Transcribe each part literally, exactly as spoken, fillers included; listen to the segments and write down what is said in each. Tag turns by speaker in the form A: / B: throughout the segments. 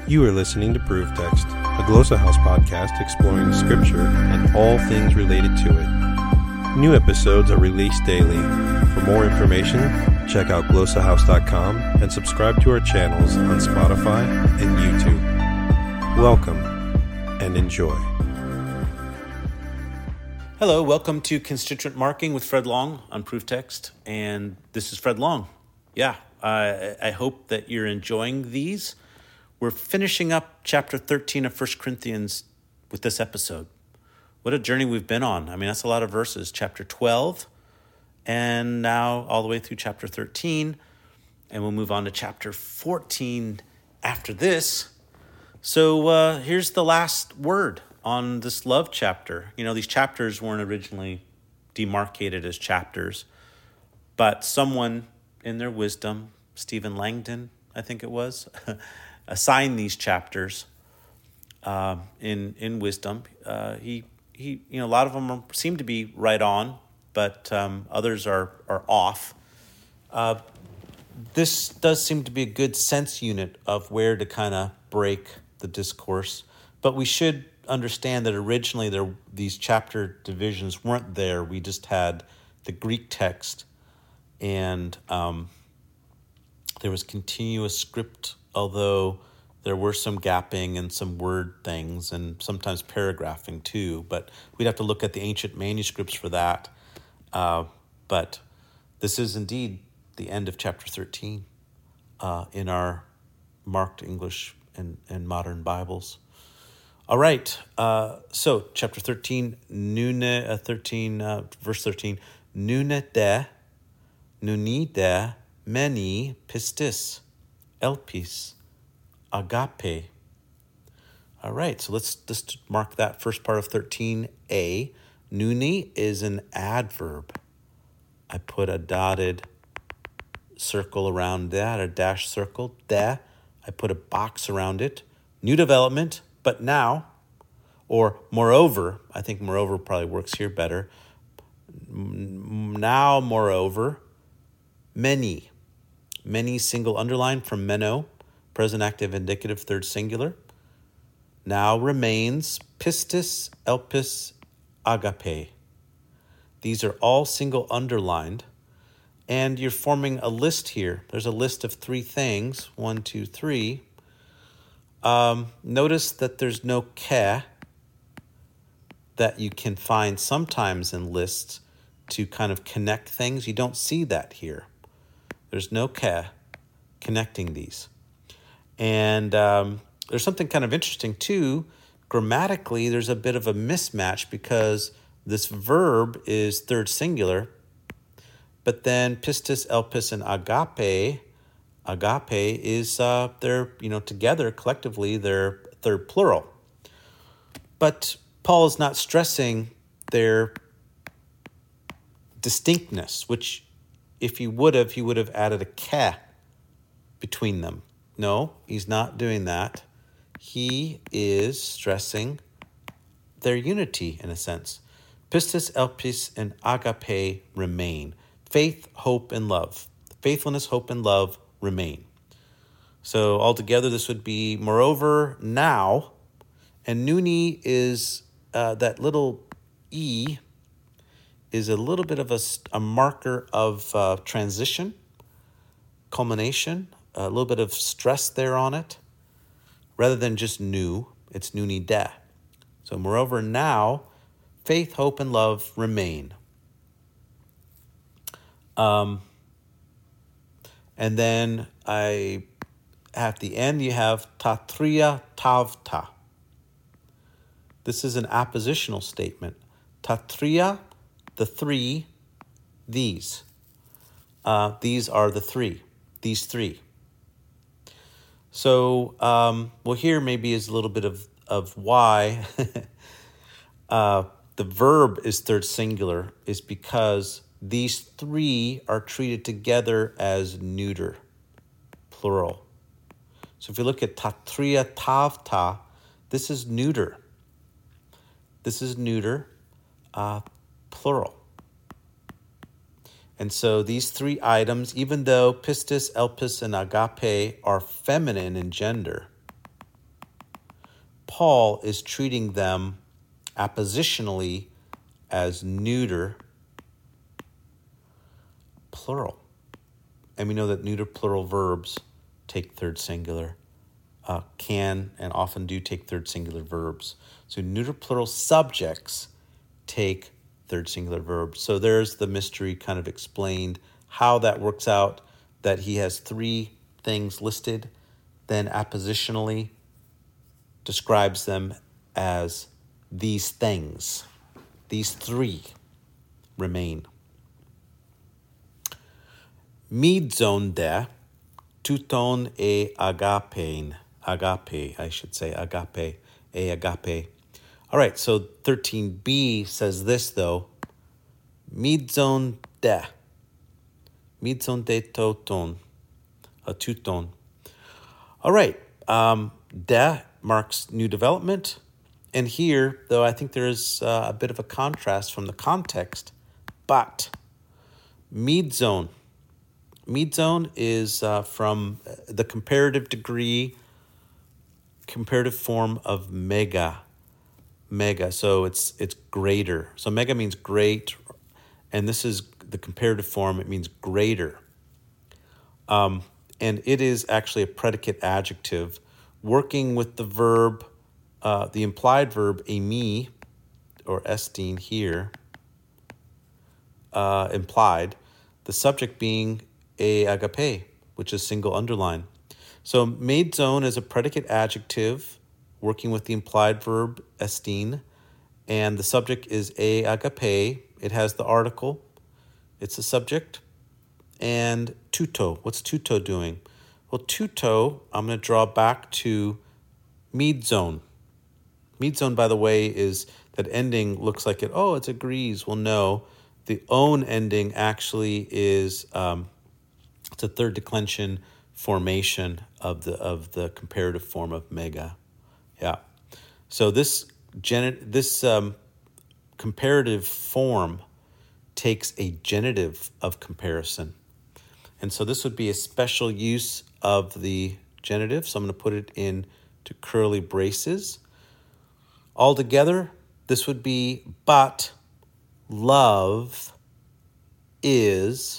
A: You are listening to Proof Text, a Glossa House podcast exploring Scripture and all things related to it. New episodes are released daily. For more information, check out glossa house dot com and subscribe to our channels on Spotify and YouTube. Welcome and enjoy.
B: Hello, welcome to Constituent Marking with Fred Long on Proof Text, and this is Fred Long. Yeah, I, I hope that you're enjoying these. We're finishing up chapter thirteen of First Corinthians with this episode. What a journey we've been on. I mean, that's a lot of verses. Chapter twelve, and now all the way through chapter thirteen, and we'll move on to chapter fourteen after this. So uh, here's the last word on this love chapter. You know, these chapters weren't originally demarcated as chapters, but someone in their wisdom, Stephen Langdon, I think it was, assigned these chapters uh, in in wisdom. Uh, he he, you know, a lot of them are, seem to be right on, but um, others are are off. Uh, this does seem to be a good sense unit of where to kind of break the discourse, but we should understand that originally there these chapter divisions weren't there. We just had the Greek text, and um, there was continuous script, although there were some gapping and some word things and sometimes paragraphing too. But we'd have to look at the ancient manuscripts for that. Uh, but this is indeed the end of chapter thirteen uh, in our marked English and, and modern Bibles. All right, uh, so chapter thirteen, nune, uh, thirteen, uh, verse thirteen, nune de, nuni de, meni pistis, elpis, agape. All right, so let's just mark that first part of thirteen a. Nuni is an adverb. I put a dotted circle around that, a dash circle. De, I put a box around it. New development. But now, or moreover, I think moreover probably works here better. Now, moreover, many. Many single underline from meno, present active indicative, third singular. Now remains pistis, elpis, agape. These are all single underlined. And you're forming a list here. There's a list of three things. One, two, three. Um, notice that there's no ke that you can find sometimes in lists to kind of connect things. You don't see that here. There's no ke connecting these. And um, there's something kind of interesting too. Grammatically, there's a bit of a mismatch because this verb is third singular, but then pistis, elpis, and agape Agape is, uh, they're, you know, together, collectively, they're third plural. But Paul is not stressing their distinctness, which if he would have, he would have added a ke between them. No, he's not doing that. He is stressing their unity, in a sense. Pistis, elpis, and agape remain. Faith, hope, and love. Faithfulness, hope, and love remain. So altogether, this would be moreover now, and nuni is uh, that little e is a little bit of a, a marker of uh, transition, culmination, a little bit of stress there on it, rather than just new. It's nuni de. So moreover now, faith, hope, and love remain. Um. And then I, at the end, you have tatria tavta. This is an appositional statement. Tatria, the three, these. Uh, these are the three, these three. So, um, well, here maybe is a little bit of, of why uh, the verb is third singular is because these three are treated together as neuter, plural. So if you look at tatria tavta, this is neuter. This is neuter, uh, plural. And so these three items, even though pistis, elpis, and agape are feminine in gender, Paul is treating them appositionally as neuter plural. And we know that neuter plural verbs take third singular, uh, can and often do take third singular verbs. So neuter plural subjects take third singular verbs. So there's the mystery kind of explained, how that works out, that he has three things listed, then appositionally describes them as these things. These three remain. Midzon de touton e agapein. Agape, I should say, agape, e agape. All right, so thirteen b says this, though. Midzon de. Midzon de touton. A touton. All right, um, de marks new development. And here, though, I think there is uh, a bit of a contrast from the context, but midzon. Midzon is uh, from the comparative degree, comparative form of mega. Mega, so it's it's greater. So mega means great, and this is the comparative form. It means greater. Um, and it is actually a predicate adjective working with the verb, uh, the implied verb eimi, or estin here, uh, implied, the subject being e agape, which is single underline. So midzon is a predicate adjective working with the implied verb estin, and the subject is e agape. It has the article. It's a subject. And tuto. What's tuto doing? Well, tuto, I'm going to draw back to midzon. Midzon, by the way, is that ending looks like it, oh, it agrees. Well, no. The own ending actually is, um, it's a third declension formation of the of the comparative form of mega. Yeah. So this gen- this um, comparative form takes a genitive of comparison. And so this would be a special use of the genitive. So I'm going to put it in to curly braces. Altogether, this would be, but love is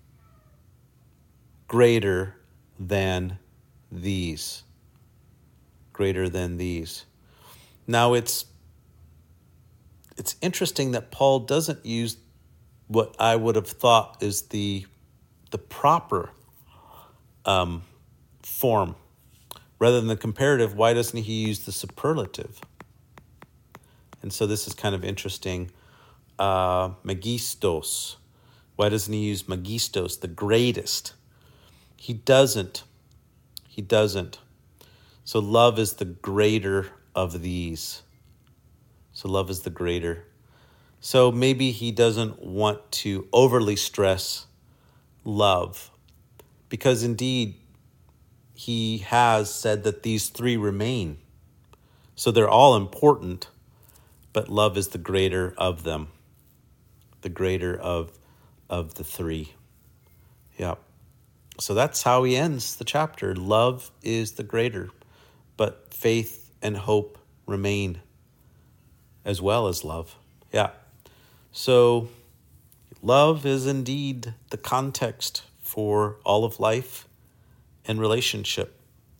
B: greater than these. Greater than these. Now it's it's interesting that Paul doesn't use what I would have thought is the the proper um, form. Rather than the comparative, why doesn't he use the superlative? And so this is kind of interesting. Uh, magistos. Why doesn't he use magistos, the greatest? He doesn't. He doesn't. So love is the greater of these. So love is the greater. So maybe he doesn't want to overly stress love, because indeed he has said that these three remain. So they're all important, but love is the greater of them, the greater of of the three. Yeah. So that's how he ends the chapter. Love is the greater, but faith and hope remain as well as love. Yeah. So love is indeed the context for all of life and relationship.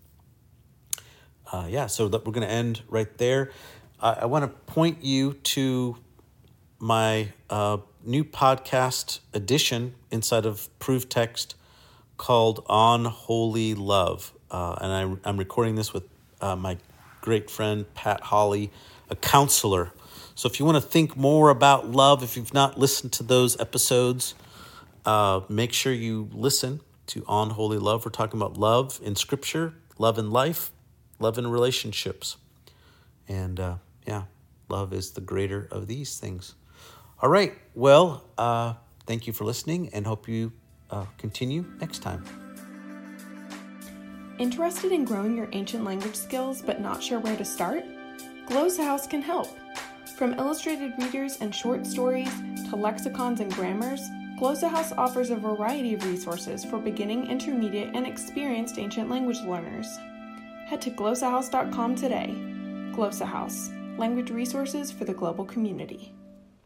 B: Uh, yeah, so that we're going to end right there. Uh, I want to point you to my uh, new podcast edition inside of Proof Text called On Holy Love. Uh, and I, I'm recording this with uh, my great friend, Pat Holly, a counselor. So if you want to think more about love, if you've not listened to those episodes, uh, make sure you listen to On Holy Love. We're talking about love in Scripture, love in life, love in relationships. And uh, yeah, love is the greater of these things. All right. Well, uh, thank you for listening, and hope you uh, continue next time.
C: Interested in growing your ancient language skills but not sure where to start? Glossa House can help. From illustrated readers and short stories to lexicons and grammars, Glossa House offers a variety of resources for beginning, intermediate, and experienced ancient language learners. Head to glossa house dot com today. Glossa House, language resources for the global community.